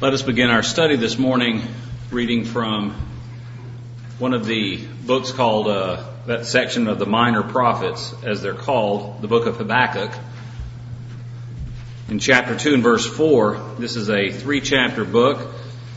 Let us begin our study this morning reading from one of the books called, that section of the Minor Prophets, as they're called, the book of Habakkuk. In chapter 2 and verse 4, this is a 3-chapter book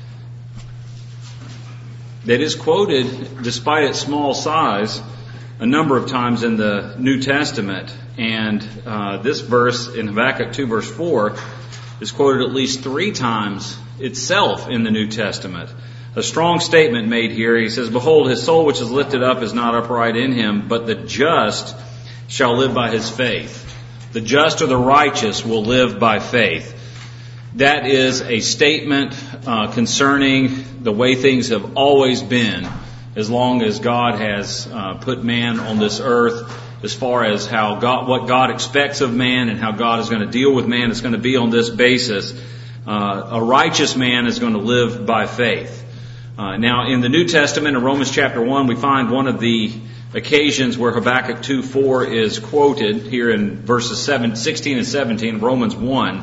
that is quoted, despite its small size, a number of times in the New Testament. And this verse in Habakkuk 2 verse 4 is quoted at least 3 times itself in the New Testament. A strong statement made here. He says, "Behold, his soul which is lifted up is not upright in him, but the just shall live by his faith." The just or the righteous will live by faith. That is a statement concerning the way things have always been, as long as God has put man on this earth, as far as what God expects of man and how God is going to deal with man. It's going to be on this basis. A righteous man is going to live by faith. Now, in the New Testament, in Romans chapter 1, we find one of the occasions where Habakkuk 2:4 is quoted here in verses 16 and 17 of Romans 1.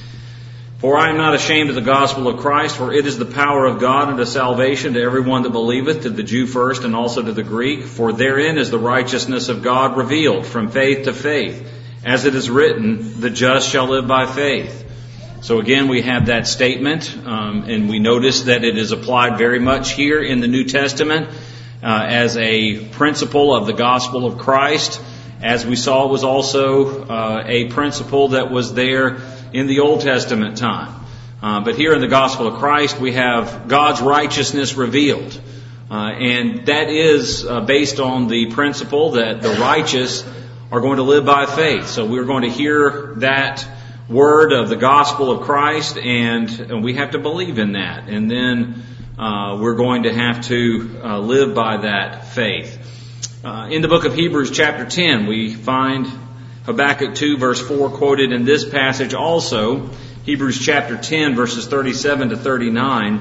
"For I am not ashamed of the gospel of Christ, for it is the power of God unto salvation to everyone that believeth, to the Jew first and also to the Greek. For therein is the righteousness of God revealed from faith to faith. As it is written, the just shall live by faith." So again, we have that statement, and we notice that it is applied very much here in the New Testament as a principle of the gospel of Christ. As we saw, it was also a principle that was there in the Old Testament time. But here in the gospel of Christ, we have God's righteousness revealed. And that is based on the principle that the righteous are going to live by faith. So we're going to hear that word of the gospel of Christ, and we have to believe in that. And then we're going to have to live by that faith. In the book of Hebrews chapter 10, we find Habakkuk 2 verse 4 quoted in this passage also. Hebrews chapter 10 verses 37 to 39.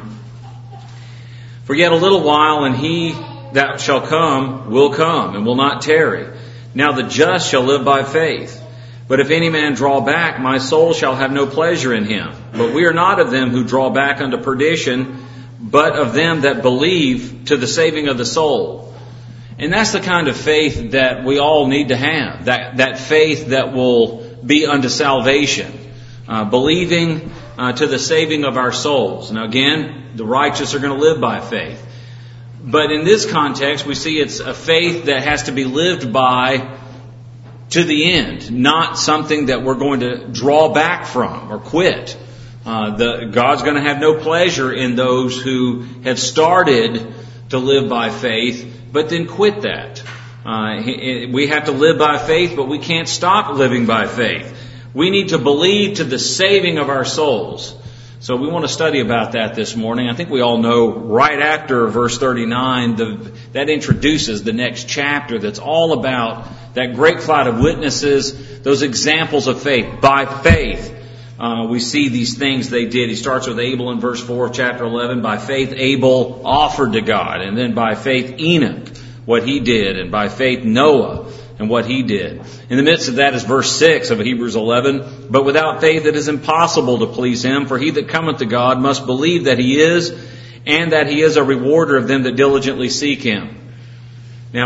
"For yet a little while, and he that shall come will come, and will not tarry. Now the just shall live by faith. But if any man draw back, my soul shall have no pleasure in him. But we are not of them who draw back unto perdition, but of them that believe to the saving of the soul." And that's the kind of faith that we all need to have. That faith that will be unto salvation. Believing to the saving of our souls. Now again, the righteous are going to live by faith. But in this context, we see it's a faith that has to be lived by to the end. Not something that we're going to draw back from or quit. God's going to have no pleasure in those who have started to live by faith, but then quit that. We have to live by faith, but we can't stop living by faith. We need to believe to the saving of our souls. So we want to study about that this morning. I think we all know right after verse 39, that introduces the next chapter that's all about that great cloud of witnesses, those examples of faith. By faith, we see these things they did. He starts with Abel in verse 4 of chapter 11. By faith, Abel offered to God. And then by faith, Enoch, what he did. And by faith, Noah, and what he did. In the midst of that is verse 6 of Hebrews 11. "But without faith it is impossible to please him. For he that cometh to God must believe that he is, and that he is a rewarder of them that diligently seek him." Now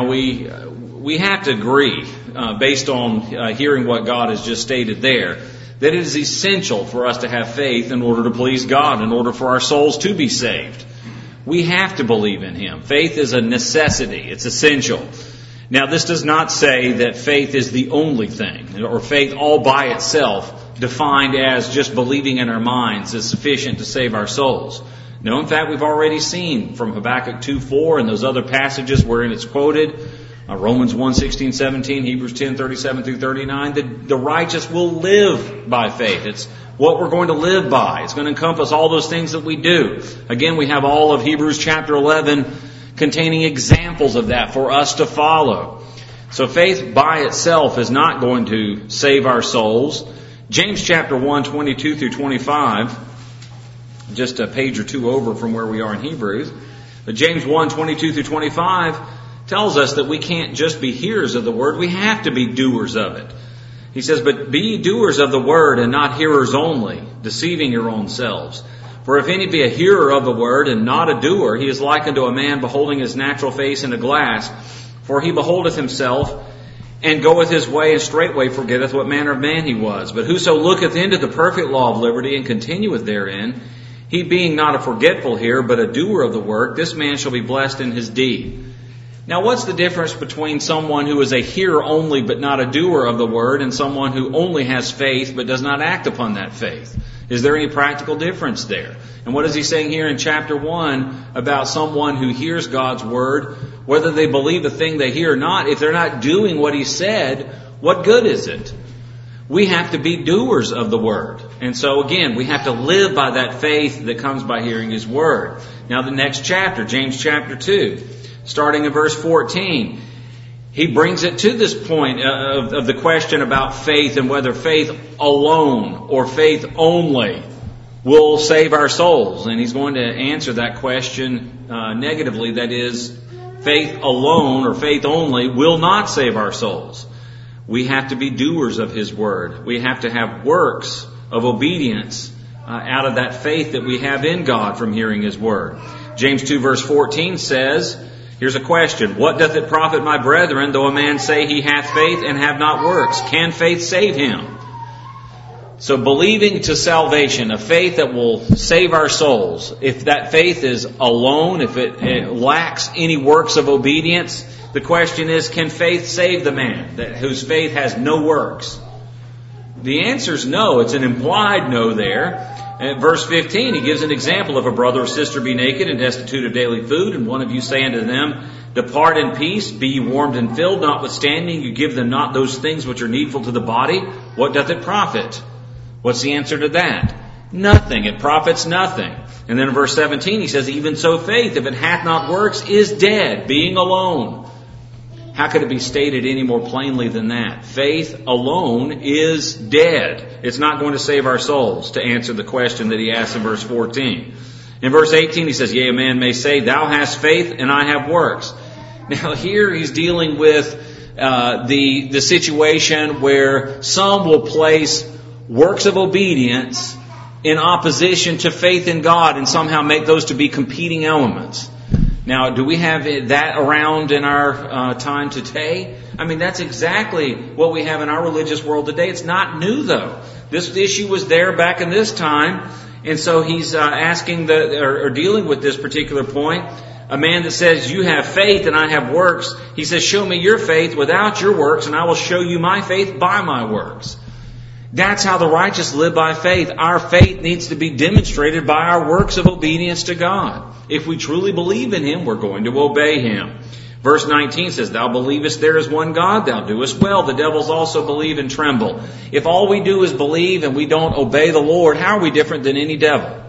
we have to agree, based on hearing what God has just stated there, that it is essential for us to have faith in order to please God, in order for our souls to be saved. We have to believe in him. Faith is a necessity. It's essential. Now, this does not say that faith is the only thing, or faith all by itself, defined as just believing in our minds, is sufficient to save our souls. No, in fact, we've already seen from Habakkuk 2:4 and those other passages wherein it's quoted, Romans 1:16, 17, Hebrews 10:37 through 39, that the righteous will live by faith. It's what we're going to live by. It's going to encompass all those things that we do. Again, we have all of Hebrews chapter 11 containing examples of that for us to follow. So faith by itself is not going to save our souls. James chapter 1, 22 through 25, just a page or two over from where we are in Hebrews. But James 1, 22 through 25 tells us that we can't just be hearers of the word, we have to be doers of it. He says, "But be ye doers of the word and not hearers only, deceiving your own selves. For if any be a hearer of the word and not a doer, he is like unto a man beholding his natural face in a glass. For he beholdeth himself, and goeth his way, and straightway forgetteth what manner of man he was. But whoso looketh into the perfect law of liberty, and continueth therein, he being not a forgetful hearer, but a doer of the work, this man shall be blessed in his deed. Now what's the difference between someone who is a hearer only, but not a doer of the word, and someone who only has faith, but does not act upon that faith? Is there any practical difference there? And what is he saying here in chapter 1 about someone who hears God's word, whether they believe the thing they hear or not? If they're not doing what he said, what good is it? We have to be doers of the word. And so again, we have to live by that faith that comes by hearing his word. Now the next chapter, James chapter 2, starting in verse 14, he brings it to this point of the question about faith and whether faith alone or faith only will save our souls. And he's going to answer that question negatively. That is, faith alone or faith only will not save our souls. We have to be doers of his word. We have to have works of obedience out of that faith that we have in God from hearing his word. James 2 verse 14 says, here's a question. What doth it profit, my brethren, though a man say he hath faith and have not works? Can faith save him? So believing to salvation, a faith that will save our souls, if that faith is alone, if it lacks any works of obedience, the question is, can faith save the man whose faith has no works? The answer is no. It's an implied no there. At verse 15, he gives an example of a brother or sister be naked and destitute of daily food, and one of you say unto them, depart in peace, be ye warmed and filled, notwithstanding you give them not those things which are needful to the body. What doth it profit? What's the answer to that? Nothing. It profits nothing. And then in verse 17, he says, even so faith, if it hath not works, is dead, being alone. How could it be stated any more plainly than that? Faith alone is dead. It's not going to save our souls, to answer the question that he asks in verse 14. In verse 18 he says, yea, a man may say, thou hast faith and I have works. Now here he's dealing with the situation where some will place works of obedience in opposition to faith in God and somehow make those to be competing elements. Now, do we have that around in our time today? I mean, that's exactly what we have in our religious world today. It's not new, though. This issue was there back in this time. And so he's asking or dealing with this particular point. A man that says, you have faith and I have works. He says, show me your faith without your works and I will show you my faith by my works. That's how the righteous live by faith. Our faith needs to be demonstrated by our works of obedience to God. If we truly believe in him, we're going to obey him. Verse 19 says, thou believest there is one God, thou doest well. The devils also believe and tremble. If all we do is believe and we don't obey the Lord, how are we different than any devil?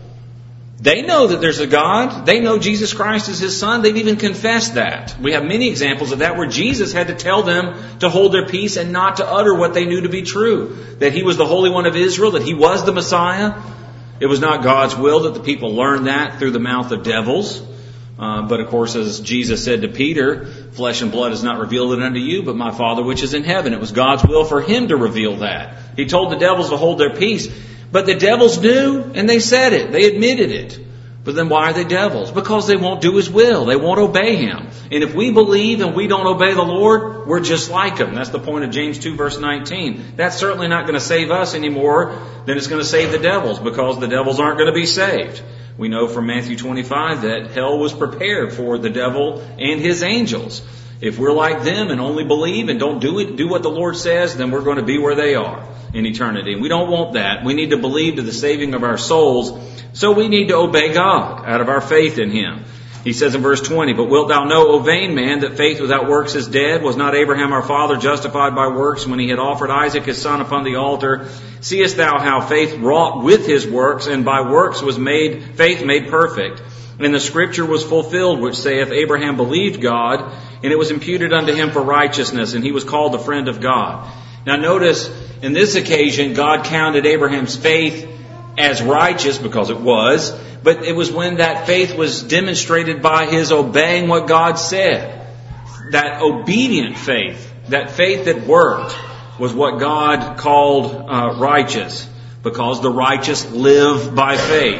They know that there's a God. They know Jesus Christ is his son. They've even confessed that. We have many examples of that where Jesus had to tell them to hold their peace and not to utter what they knew to be true. That he was the Holy One of Israel, that he was the Messiah. It was not God's will that the people learn that through the mouth of devils. But of course, as Jesus said to Peter, flesh and blood has not revealed it unto you, but my Father which is in heaven. It was God's will for him to reveal that. He told the devils to hold their peace. But the devils knew, and they said it. They admitted it. But then why are they devils? Because they won't do his will. They won't obey him. And if we believe and we don't obey the Lord, we're just like him. That's the point of James 2 verse 19. That's certainly not going to save us any more than it's going to save the devils, because the devils aren't going to be saved. We know from Matthew 25 that hell was prepared for the devil and his angels. If we're like them and only believe and don't do what the Lord says, then we're going to be where they are in eternity. And we don't want that. We need to believe to the saving of our souls. So we need to obey God out of our faith in him. He says in verse 20, but wilt thou know, O vain man, that faith without works is dead? Was not Abraham our father justified by works when he had offered Isaac his son upon the altar? Seest thou how faith wrought with his works, and by works was faith made perfect? And the scripture was fulfilled, which saith, Abraham believed God, and it was imputed unto him for righteousness, and he was called the friend of God. Now notice, in this occasion, God counted Abraham's faith as righteous, because it was, but it was when that faith was demonstrated by his obeying what God said. That obedient faith, that faith that worked, was what God called righteous, because the righteous live by faith.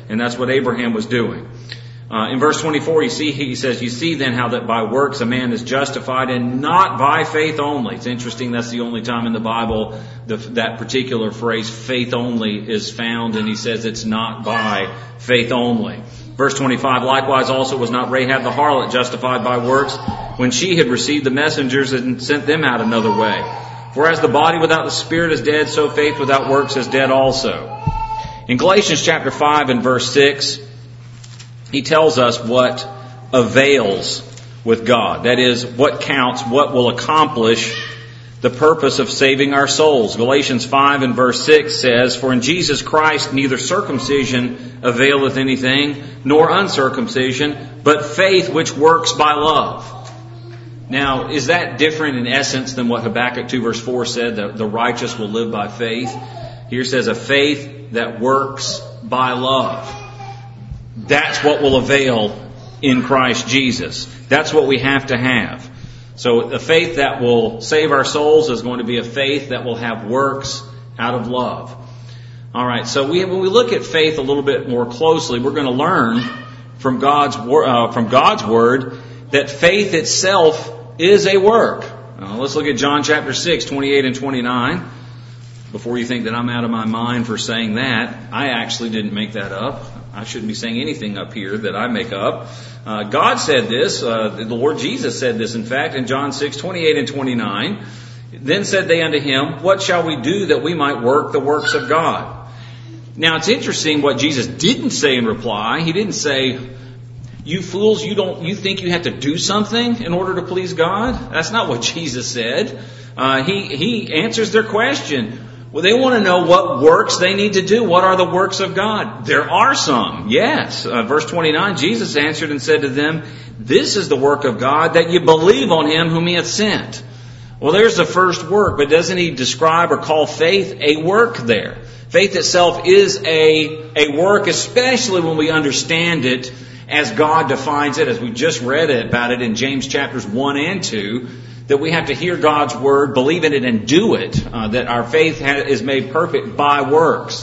And that's what Abraham was doing. In verse 24, he says, "You see then how that by works a man is justified, and not by faith only." It's interesting, that's the only time in the Bible that particular phrase, faith only, is found, and he says it's not by faith only. Verse 25, "Likewise also was not Rahab the harlot justified by works, when she had received the messengers and sent them out another way. For as the body without the spirit is dead, so faith without works is dead also." In Galatians chapter 5 and verse 6, he tells us what avails with God. That is, what counts, what will accomplish the purpose of saving our souls. Galatians 5 and verse 6 says, "For in Jesus Christ neither circumcision availeth anything, nor uncircumcision, but faith which works by love." Now, is that different in essence than what Habakkuk 2 verse 4 said, that the righteous will live by faith? Here says a faith that works by love. That's what will avail in Christ Jesus. That's what we have to have. So the faith that will save our souls is going to be a faith that will have works out of love. All right, so when we look at faith a little bit more closely, we're going to learn from God's Word that faith itself is a work. Let's look at John chapter 6, 28 and 29. Before you think that I'm out of my mind for saying that, I actually didn't make that up. I shouldn't be saying anything up here that I make up. God said this, the Lord Jesus said this, in fact, in John 6, 28 and 29. "Then said they unto him, What shall we do that we might work the works of God?" Now it's interesting what Jesus didn't say in reply. He didn't say, "You fools, you think you have to do something in order to please God?" That's not what Jesus said. He answers their question. Well, they want to know what works they need to do. What are the works of God? There are some, yes. Verse 29, Jesus answered and said to them, "This is the work of God, that you believe on Him whom He hath sent." Well, there's the first work, but doesn't He describe or call faith a work there? Faith itself is a work, especially when we understand it as God defines it, as we just read about it in James chapters 1 and 2. That we have to hear God's Word, believe in it, and do it. That our faith is made perfect by works.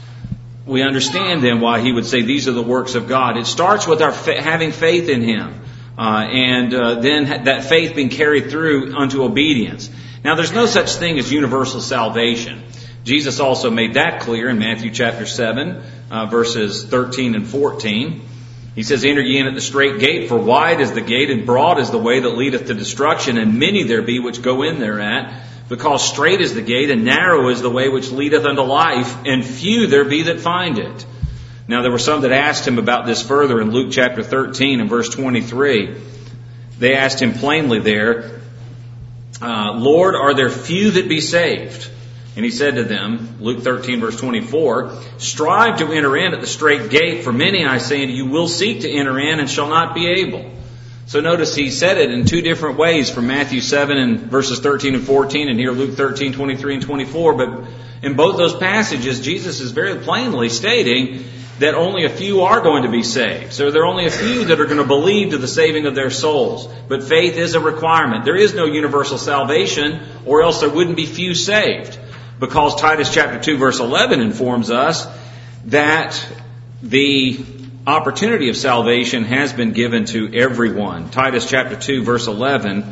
We understand then why He would say these are the works of God. It starts with our having faith in Him. And then that faith being carried through unto obedience. Now there's no such thing as universal salvation. Jesus also made that clear in Matthew chapter 7, verses 13 and 14. He says, "Enter ye in at the strait gate, for wide is the gate, and broad is the way that leadeth to destruction, and many there be which go in thereat. Because strait is the gate, and narrow is the way which leadeth unto life, and few there be that find it." Now there were some that asked Him about this further in Luke chapter 13 and verse 23. They asked Him plainly there, "Lord, are there few that be saved?" And He said to them, Luke 13 verse 24, "Strive to enter in at the strait gate, for many, I say unto you, will seek to enter in and shall not be able." So notice He said it in two different ways from Matthew 7 and verses 13 and 14, and here Luke 13, 23 and 24. But in both those passages, Jesus is very plainly stating that only a few are going to be saved. So there are only a few that are going to believe to the saving of their souls. But faith is a requirement. There is no universal salvation, or else there wouldn't be few saved. Because Titus chapter 2 verse 11 informs us that the opportunity of salvation has been given to everyone. Titus chapter 2 verse 11,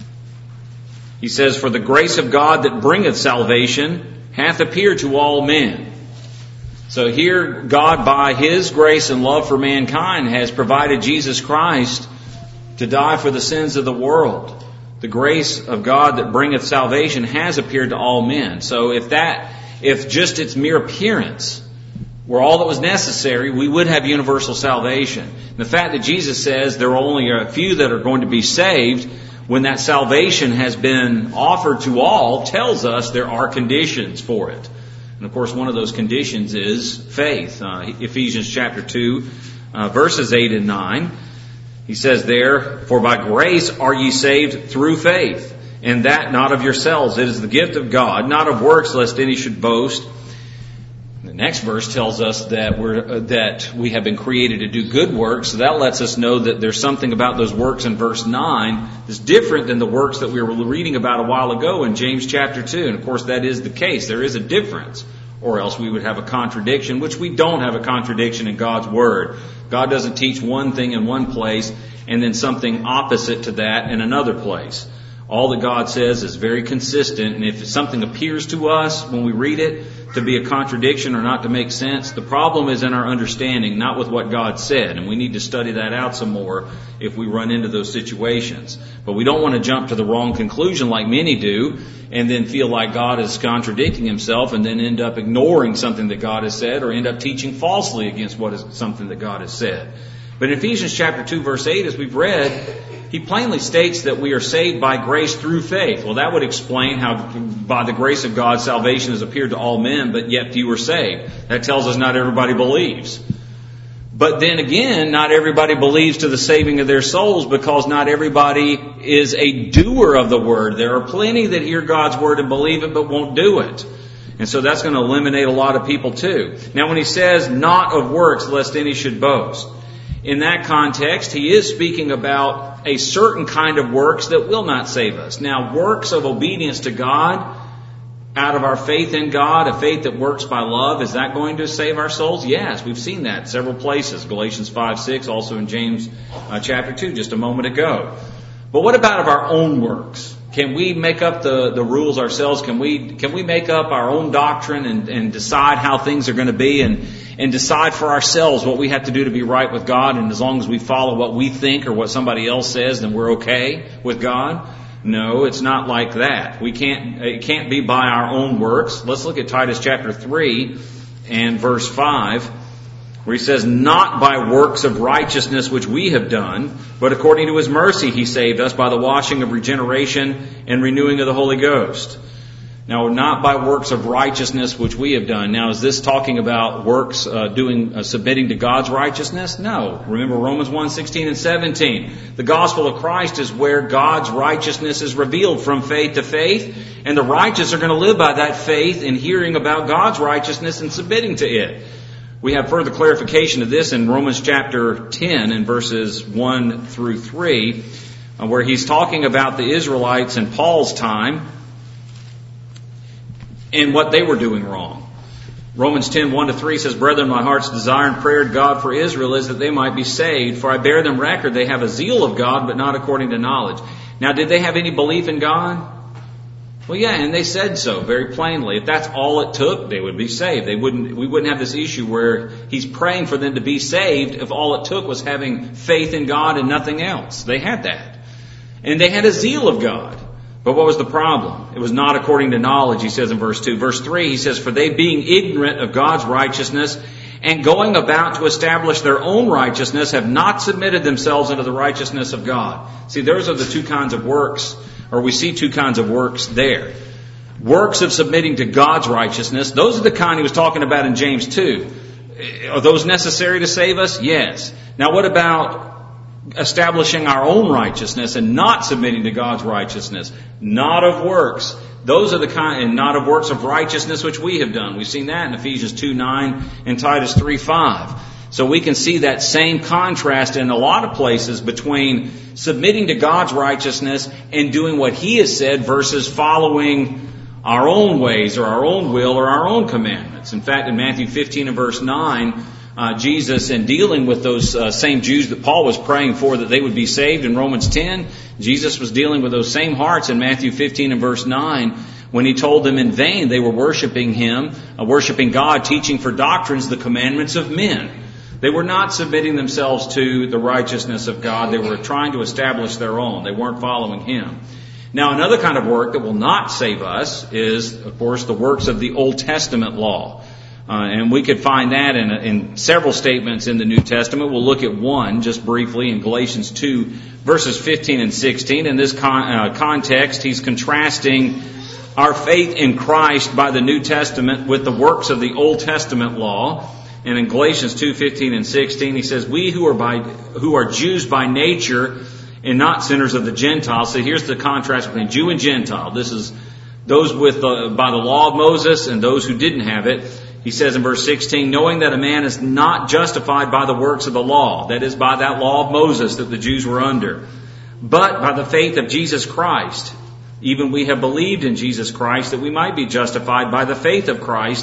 he says, "For the grace of God that bringeth salvation hath appeared to all men." So here God, by His grace and love for mankind, has provided Jesus Christ to die for the sins of the world. The grace of God that bringeth salvation has appeared to all men. So if just its mere appearance were all that was necessary, we would have universal salvation. And the fact that Jesus says there are only a few that are going to be saved, when that salvation has been offered to all, tells us there are conditions for it. And of course, one of those conditions is faith. Ephesians chapter 2, verses 8 and 9. He says there, "For by grace are ye saved through faith, and that not of yourselves. It is the gift of God, not of works, lest any should boast." The next verse tells us that we have been created to do good works. So that lets us know that there's something about those works in verse 9 that's different than the works that we were reading about a while ago in James chapter 2. And of course that is the case. There is a difference. or else we would have a contradiction, which we don't have a contradiction in God's Word. God doesn't teach one thing in one place and then something opposite to that in another place. All that God says is very consistent, and if something appears to us when we read it to be a contradiction or not to make sense, the problem is in our understanding, not with what God said, and we need to study that out some more if we run into those situations. But we don't want to jump to the wrong conclusion like many do, and then feel like God is contradicting Himself, and then end up ignoring something that God has said, or end up teaching falsely against what is something that God has said. But in Ephesians chapter 2, verse 8, as we've read, he plainly states that we are saved by grace through faith. Well, that would explain how by the grace of God salvation has appeared to all men, but yet few are saved. That tells us not everybody believes. But then again, not everybody believes to the saving of their souls, because not everybody is a doer of the Word. There are plenty that hear God's Word and believe it but won't do it. And so that's going to eliminate a lot of people too. Now when he says, not of works, lest any should boast, in that context, he is speaking about a certain kind of works that will not save us. Now, works of obedience to God, out of our faith in God, a faith that works by love, is that going to save our souls? Yes, we've seen that several places. Galatians 5:6, also in James chapter 2, just a moment ago. But what about of our own works? Can we make up the rules ourselves? Can we make up our own doctrine and decide how things are going to be and decide for ourselves what we have to do to be right with God? And as long as we follow what we think or what somebody else says, then we're okay with God? No, it's not like that. It can't be by our own works. Let's look at Titus chapter 3 and verse 5. Where he says, not by works of righteousness which we have done, but according to His mercy He saved us by the washing of regeneration and renewing of the Holy Ghost. Now, not by works of righteousness which we have done. Now, is this talking about works submitting to God's righteousness? No. Remember Romans 1:16 and 17. The gospel of Christ is where God's righteousness is revealed from faith to faith, and the righteous are going to live by that faith in hearing about God's righteousness and submitting to it. We have further clarification of this in Romans chapter 10 and verses 1 through 3, where he's talking about the Israelites in Paul's time and what they were doing wrong. Romans 10, 1-3 says, Brethren, my heart's desire and prayer to God for Israel is that they might be saved. For I bear them record, they have a zeal of God, but not according to knowledge. Now, did they have any belief in God? Well, yeah, and they said so very plainly. If that's all it took, they would be saved. We wouldn't have this issue where he's praying for them to be saved if all it took was having faith in God and nothing else. They had that. And they had a zeal of God. But what was the problem? It was not according to knowledge, he says in verse 2. Verse 3, he says, For they being ignorant of God's righteousness and going about to establish their own righteousness have not submitted themselves unto the righteousness of God. See, those are the two kinds of works, or we see two kinds of works there. Works of submitting to God's righteousness, those are the kind he was talking about in James 2. Are those necessary to save us? Yes. Now what about establishing our own righteousness and not submitting to God's righteousness? Not of works. Those are the kind, and not of works of righteousness which we have done. We've seen that in Ephesians 2:9 and Titus 3:5. So we can see that same contrast in a lot of places between submitting to God's righteousness and doing what He has said versus following our own ways or our own will or our own commandments. In fact, in Matthew 15 and verse 9, Jesus, in dealing with those same Jews that Paul was praying for that they would be saved in Romans 10, Jesus was dealing with those same hearts in Matthew 15 and verse 9 when He told them in vain they were worshiping Him, worshiping God, teaching for doctrines the commandments of men. They were not submitting themselves to the righteousness of God. They were trying to establish their own. They weren't following Him. Now, another kind of work that will not save us is, of course, the works of the Old Testament law. And we could find that in several statements in the New Testament. We'll look at one just briefly in Galatians 2, verses 15 and 16. In this context, he's contrasting our faith in Christ by the New Testament with the works of the Old Testament law. And in Galatians 2:15 and 16, he says, We who are Jews by nature and not sinners of the Gentiles. So here's the contrast between Jew and Gentile. This is those by the law of Moses and those who didn't have it. He says in verse 16, knowing that a man is not justified by the works of the law, that is by that law of Moses that the Jews were under, but by the faith of Jesus Christ. Even we have believed in Jesus Christ that we might be justified by the faith of Christ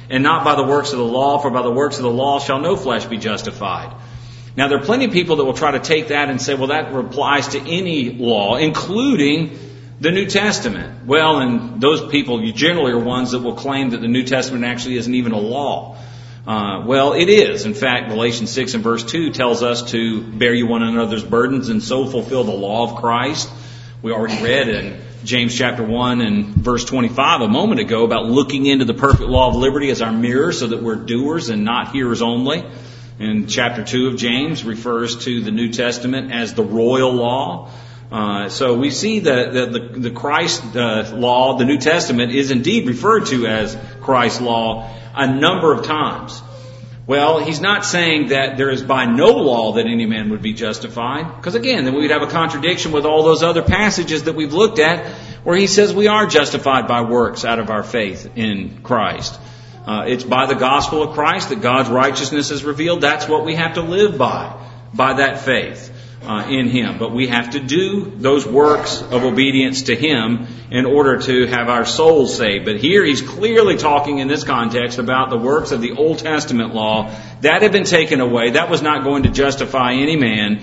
and not by the works of the law, for by the works of the law shall no flesh be justified. Now, there are plenty of people that will try to take that and say, well, that applies to any law, including the New Testament. Well, and those people generally are ones that will claim that the New Testament actually isn't even a law. Well, it is. In fact, Galatians 6 and verse 2 tells us to bear you one another's burdens and so fulfill the law of Christ. We already read in James chapter 1 and verse 25 a moment ago about looking into the perfect law of liberty as our mirror so that we're doers and not hearers only. And chapter 2 of James refers to the New Testament as the royal law. So we see that the Christ law, the New Testament, is indeed referred to as Christ's law a number of times. Well, he's not saying that there is by no law that any man would be justified, because again, then we would have a contradiction with all those other passages that we've looked at where he says we are justified by works out of our faith in Christ. It's by the gospel of Christ that God's righteousness is revealed. That's what we have to live by that faith in Him. But we have to do those works of obedience to Him in order to have our souls saved. But here he's clearly talking in this context about the works of the Old Testament law. That had been taken away. That was not going to justify any man.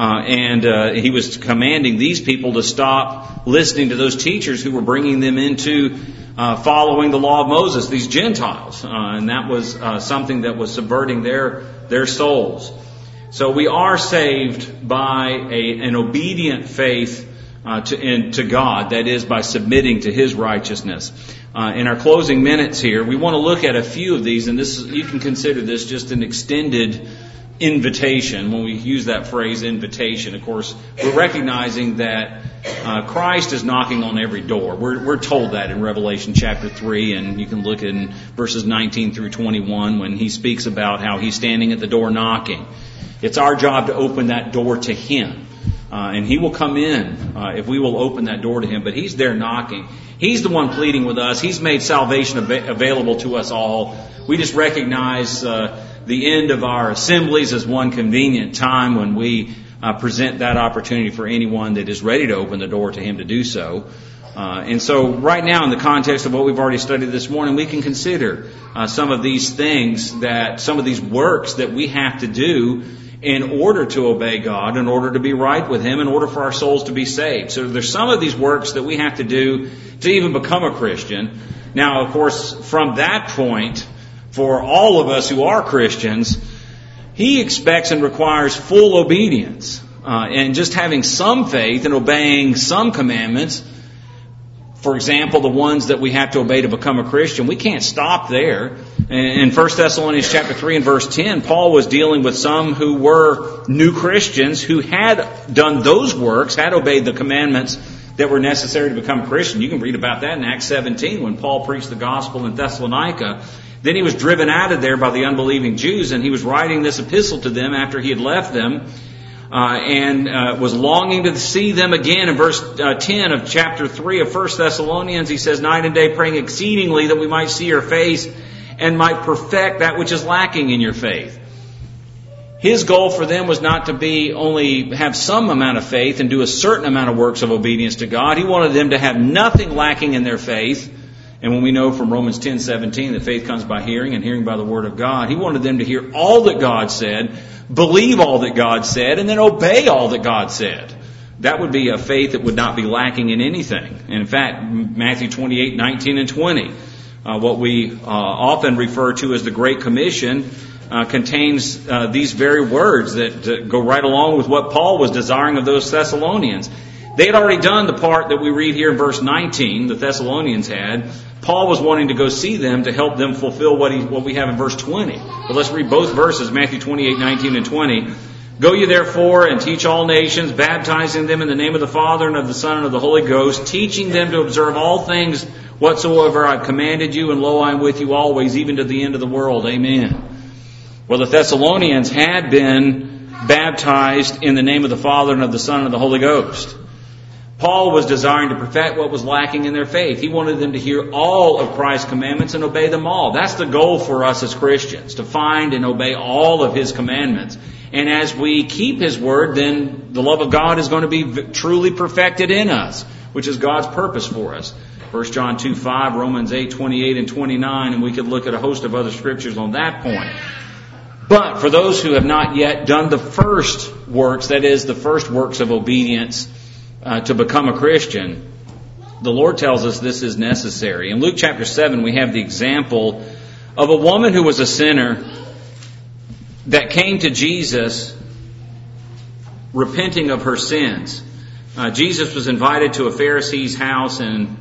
And he was commanding these people to stop listening to those teachers who were bringing them into following the law of Moses, these Gentiles. And that was something that was subverting their souls. So we are saved by an obedient faith to God, that is, by submitting to His righteousness. In our closing minutes here, we want to look at a few of these, and you can consider this just an extended invitation. When we use that phrase, invitation, of course, we're recognizing that Christ is knocking on every door. We're told that in Revelation chapter 3, and you can look in verses 19 through 21 when He speaks about how He's standing at the door knocking. It's our job to open that door to Him. And He will come in if we will open that door to Him. But He's there knocking. He's the one pleading with us. He's made salvation available to us all. We just recognize the end of our assemblies as one convenient time when we present that opportunity for anyone that is ready to open the door to Him to do so. And so right now, in the context of what we've already studied this morning, we can consider some of these things, some of these works that we have to do in order to obey God, in order to be right with Him, in order for our souls to be saved. So there's some of these works that we have to do to even become a Christian. Now, of course, from that point, for all of us who are Christians, He expects and requires full obedience. And just having some faith and obeying some commandments, for example, the ones that we have to obey to become a Christian, we can't stop there. In 1 Thessalonians chapter 3 and verse 10, Paul was dealing with some who were new Christians who had done those works, had obeyed the commandments that were necessary to become a Christian. You can read about that in Acts 17 when Paul preached the gospel in Thessalonica. Then he was driven out of there by the unbelieving Jews, and he was writing this epistle to them after he had left them. And was longing to see them again. In verse 10 of chapter 3 of 1 Thessalonians, he says, night and day praying exceedingly that we might see your face and might perfect that which is lacking in your faith. His goal for them was not to be only have some amount of faith and do a certain amount of works of obedience to God. He wanted them to have nothing lacking in their faith. And when we know from Romans 10:17 that faith comes by hearing and hearing by the word of God, He wanted them to hear all that God said, believe all that God said, and then obey all that God said. That would be a faith that would not be lacking in anything. And in fact, Matthew 28:19 and 20, what we often refer to as the Great Commission, contains these very words that go right along with what Paul was desiring of those Thessalonians. They had already done the part that we read here in verse 19, the Thessalonians had. Paul was wanting to go see them to help them fulfill what we have in verse 20. But let's read both verses, Matthew 28:19 and 20. Go ye therefore and teach all nations, baptizing them in the name of the Father and of the Son and of the Holy Ghost, teaching them to observe all things whatsoever I've commanded you, and lo, I am with you always, even to the end of the world. Amen. Well, the Thessalonians had been baptized in the name of the Father and of the Son and of the Holy Ghost. Paul was desiring to perfect what was lacking in their faith. He wanted them to hear all of Christ's commandments and obey them all. That's the goal for us as Christians, to find and obey all of His commandments. And as we keep His word, then the love of God is going to be truly perfected in us, which is God's purpose for us. 1 John 2:5, Romans 8:28 and 29, and we could look at a host of other scriptures on that point. But for those who have not yet done the first works, that is, the first works of obedience to become a Christian, the Lord tells us this is necessary. In Luke chapter 7, we have the example of a woman who was a sinner that came to Jesus repenting of her sins. Jesus was invited to a Pharisee's house in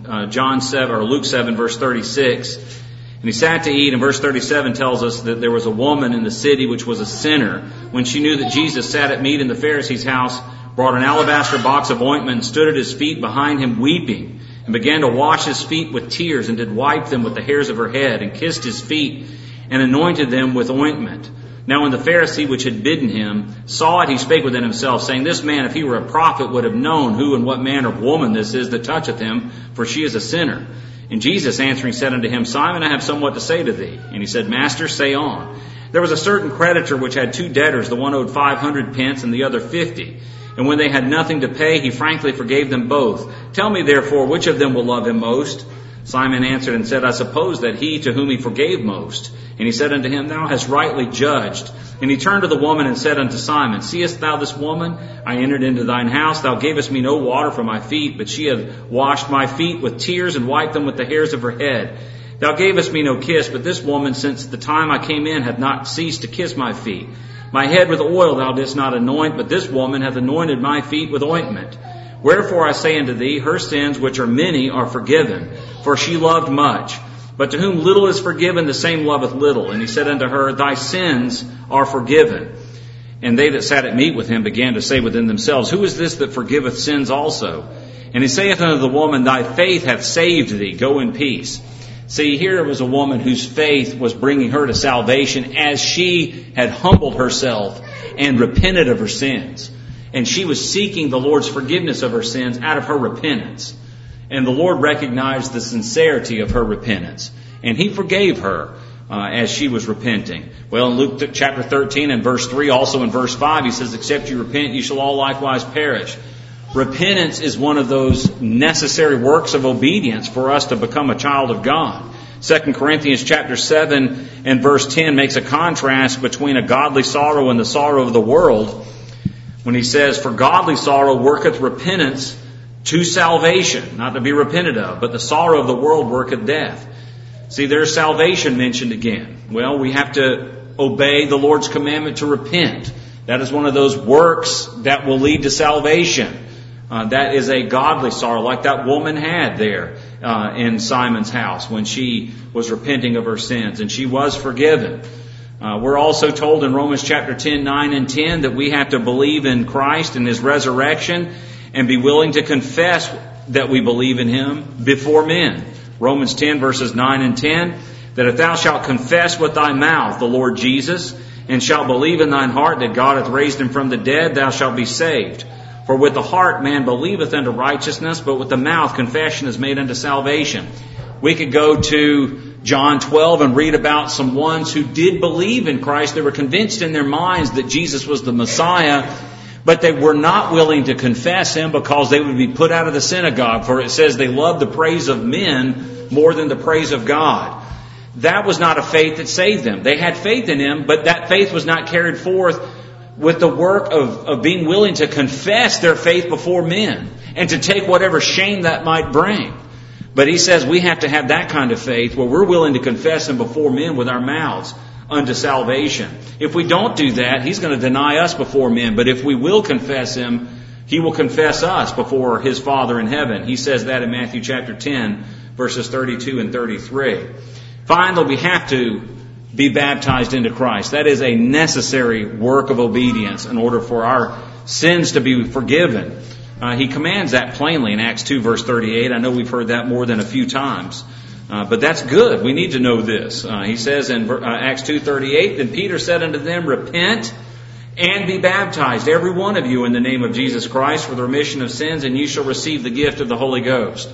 Luke 7, verse 36. And he sat to eat, and verse 37 tells us that there was a woman in the city which was a sinner. When she knew that Jesus sat at meat in the Pharisee's house, brought an alabaster box of ointment, and stood at his feet behind him weeping, and began to wash his feet with tears, and did wipe them with the hairs of her head, and kissed his feet, and anointed them with ointment. Now when the Pharisee which had bidden him saw it, he spake within himself, saying, This man, if he were a prophet, would have known who and what manner of woman this is that toucheth him, for she is a sinner. And Jesus answering said unto him, Simon, I have somewhat to say to thee. And he said, Master, say on. There was a certain creditor which had 2 debtors, the one owed 500 pence and the other 50. And when they had nothing to pay, he frankly forgave them both. Tell me therefore, which of them will love him most? Simon answered and said, I suppose that he to whom he forgave most. And he said unto him, Thou hast rightly judged. And he turned to the woman and said unto Simon, Seest thou this woman? I entered into thine house. Thou gavest me no water for my feet, but she hath washed my feet with tears and wiped them with the hairs of her head. Thou gavest me no kiss, but this woman, since the time I came in, hath not ceased to kiss my feet. My head with oil thou didst not anoint, but this woman hath anointed my feet with ointment. Wherefore I say unto thee, her sins, which are many, are forgiven, for she loved much. But to whom little is forgiven, the same loveth little. And he said unto her, Thy sins are forgiven. And they that sat at meat with him began to say within themselves, Who is this that forgiveth sins also? And he saith unto the woman, Thy faith hath saved thee. Go in peace. See, here was a woman whose faith was bringing her to salvation as she had humbled herself and repented of her sins. And she was seeking the Lord's forgiveness of her sins out of her repentance. And the Lord recognized the sincerity of her repentance. And He forgave her as she was repenting. Well, in Luke chapter 13 and verse 3, also in verse 5, He says, Except you repent, you shall all likewise perish. Repentance is one of those necessary works of obedience for us to become a child of God. 2 Corinthians chapter 7 and verse 10 makes a contrast between a godly sorrow and the sorrow of the world, when he says, For godly sorrow worketh repentance to salvation, not to be repented of, but the sorrow of the world worketh death. See, there's salvation mentioned again. Well, we have to obey the Lord's commandment to repent. That is one of those works that will lead to salvation. That is a godly sorrow, like that woman had there in Simon's house when she was repenting of her sins, and she was forgiven. We're also told in Romans chapter 10, 9 and 10 that we have to believe in Christ and His resurrection and be willing to confess that we believe in Him before men. Romans 10 verses 9 and 10, that if thou shalt confess with thy mouth the Lord Jesus, and shalt believe in thine heart that God hath raised Him from the dead, thou shalt be saved. For with the heart man believeth unto righteousness, but with the mouth confession is made unto salvation. We could go to John 12 and read about some ones who did believe in Christ. They were convinced in their minds that Jesus was the Messiah, but they were not willing to confess Him because they would be put out of the synagogue. For it says they loved the praise of men more than the praise of God. That was not a faith that saved them. They had faith in Him, but that faith was not carried forth with the work of being willing to confess their faith before men and to take whatever shame that might bring. But He says we have to have that kind of faith where we're willing to confess Him before men with our mouths unto salvation. If we don't do that, He's going to deny us before men. But if we will confess Him, He will confess us before His Father in heaven. He says that in Matthew chapter 10, verses 32 and 33. Finally, we have to be baptized into Christ. That is a necessary work of obedience in order for our sins to be forgiven. He commands that plainly in Acts 2 verse 38. I know we've heard that more than a few times. But that's good. We need to know this. He says in Acts 2:38, Then Peter said unto them, Repent and be baptized, every one of you, in the name of Jesus Christ for the remission of sins, and you shall receive the gift of the Holy Ghost.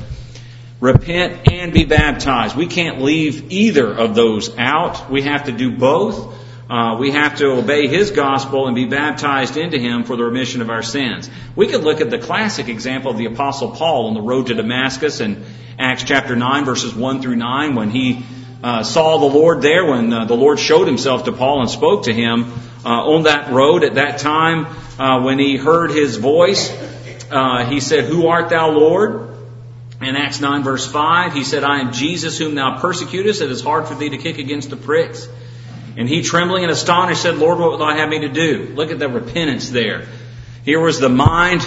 Repent and be baptized. We can't leave either of those out. We have to do both, we have to obey His gospel and be baptized into Him for the remission of our sins. We could look at the classic example of the Apostle Paul on the road to Damascus in Acts chapter 9, verses 1 through 9, when he saw the Lord there, when the Lord showed Himself to Paul and spoke to him on that road. At that time, when he heard His voice, he said, "Who art thou, Lord?" In Acts 9, verse 5, he said, "I am Jesus whom thou persecutest. It is hard for thee to kick against the pricks." And he, trembling and astonished, said, "Lord, what wilt thou have me to do?" Look at the repentance there. Here was the mind.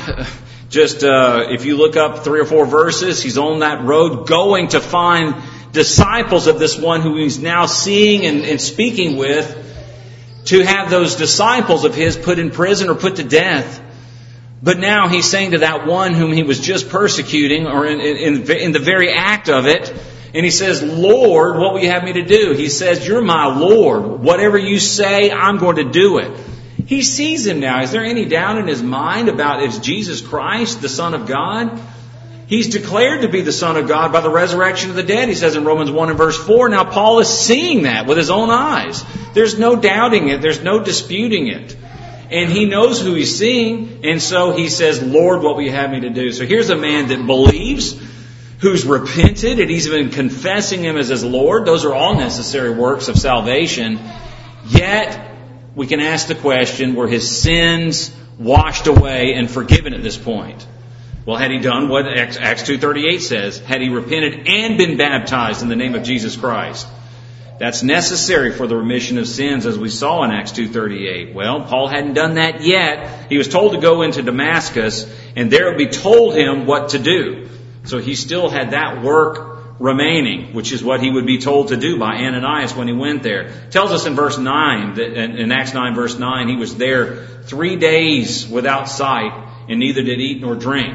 If you look up 3 or 4 verses, he's on that road going to find disciples of this one who he's now seeing and speaking with, to have those disciples of his put in prison or put to death. But now he's saying to that one whom he was just persecuting, or in the very act of it, and he says, "Lord, what will you have me to do?" He says, "You're my Lord. Whatever you say, I'm going to do it." He sees him now. Is there any doubt in his mind about is Jesus Christ, the Son of God? He's declared to be the Son of God by the resurrection of the dead, he says in Romans 1 and verse 4. Now Paul is seeing that with his own eyes. There's no doubting it. There's no disputing it. And he knows who he's seeing. And so he says, "Lord, what will you have me to do?" So here's a man that believes, who's repented, and he's been confessing Him as his Lord. Those are all necessary works of salvation. Yet, we can ask the question, were his sins washed away and forgiven at this point? Well, had he done what Acts 2:38 says? Had he repented and been baptized in the name of Jesus Christ? That's necessary for the remission of sins, as we saw in Acts 2:38. Well, Paul hadn't done that yet. He was told to go into Damascus, and there would be told him what to do. So he still had that work remaining, which is what he would be told to do by Ananias when he went there. It tells us in verse 9, that in Acts 9 verse 9, he was there 3 days without sight, and neither did eat nor drink.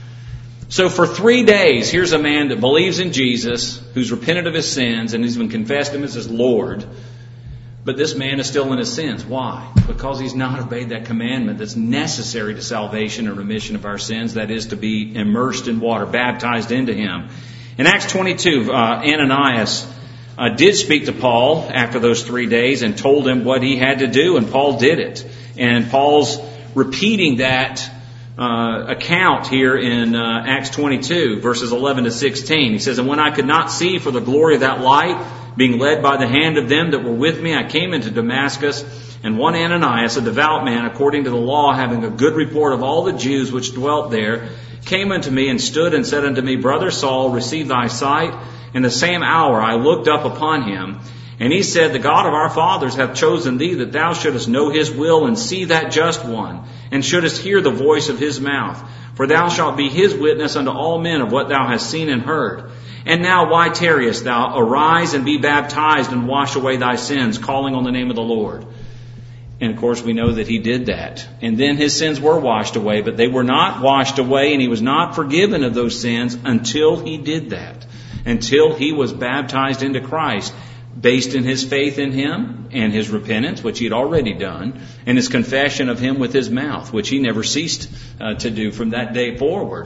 So for 3 days, here's a man that believes in Jesus, who's repented of his sins, and he's been confessed Him as his Lord. But this man is still in his sins. Why? Because he's not obeyed that commandment that's necessary to salvation and remission of our sins. That is to be immersed in water, baptized into Him. In Acts 22, Ananias did speak to Paul after those 3 days and told him what he had to do, and Paul did it. And Paul's repeating that account here in Acts 22, verses 11 to 16. He says, "And when I could not see for the glory of that light, being led by the hand of them that were with me, I came into Damascus, and one Ananias, a devout man, according to the law, having a good report of all the Jews which dwelt there, came unto me and stood and said unto me, Brother Saul, receive thy sight. In the same hour I looked up upon him, and he said, The God of our fathers hath chosen thee, that thou shouldest know His will and see that just one, and shouldest hear the voice of His mouth. For thou shalt be His witness unto all men of what thou hast seen and heard. And now why tarriest thou? Arise and be baptized and wash away thy sins, calling on the name of the Lord." And of course we know that he did that. And then his sins were washed away, but they were not washed away, and he was not forgiven of those sins until he did that. Until he was baptized into Christ, based in his faith in Him and his repentance, which he had already done, and his confession of Him with his mouth, which he never ceased to do from that day forward.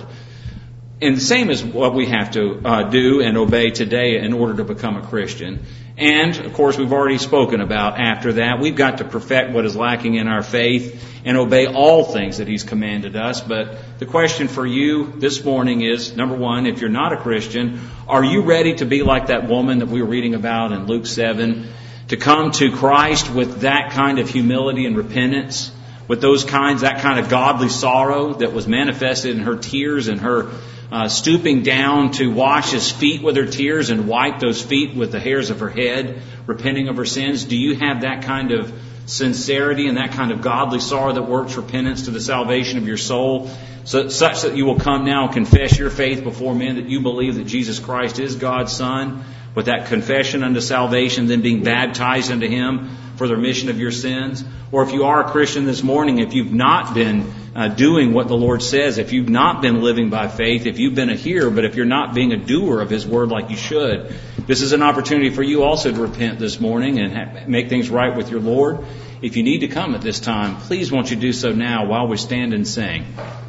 And the same is what we have to do and obey today in order to become a Christian. And, of course, we've already spoken about after that, we've got to perfect what is lacking in our faith and obey all things that He's commanded us. But the question for you this morning is, number one, if you're not a Christian, are you ready to be like that woman that we were reading about in Luke 7, to come to Christ with that kind of humility and repentance, with that kind of godly sorrow that was manifested in her tears and her stooping down to wash His feet with her tears and wipe those feet with the hairs of her head, repenting of her sins? Do you have that kind of sincerity and that kind of godly sorrow that works repentance to the salvation of your soul, such that you will come now and confess your faith before men, that you believe that Jesus Christ is God's Son, with that confession unto salvation, then being baptized into Him for the remission of your sins? Or if you are a Christian this morning, if you've not been doing what the Lord says, if you've not been living by faith, if you've been a hearer, but if you're not being a doer of His Word like you should, this is an opportunity for you also to repent this morning and make things right with your Lord. If you need to come at this time, please won't you do so now while we stand and sing.